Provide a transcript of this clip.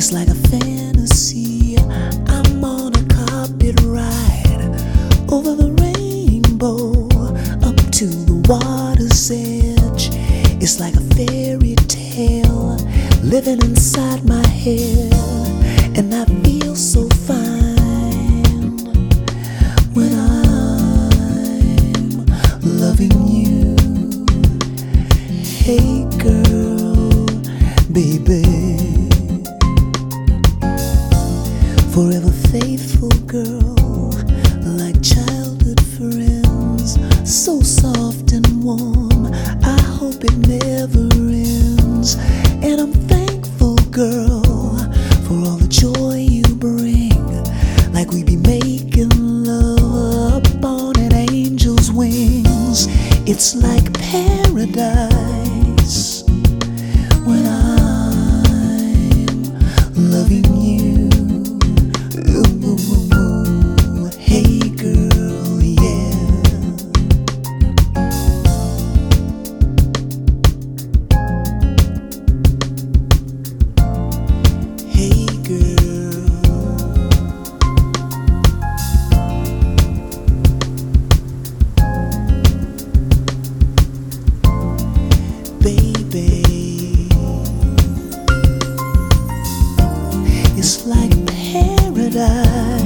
It's like a fantasy. I'm on a carpet ride over the rainbow up to the water's edge. It's like a fairy tale living inside my head, and I feel so fine when I'm loving you. Hey girl, baby, forever faithful girl, like childhood friends, so soft and warm. I hope it never ends, and I'm thankful, girl, for all the joy you bring, like we be making love up on an angel's wings. It's like paradise when I'm loving you. Ooh, hey girl, yeah. Hey girl, baby, it's like paradise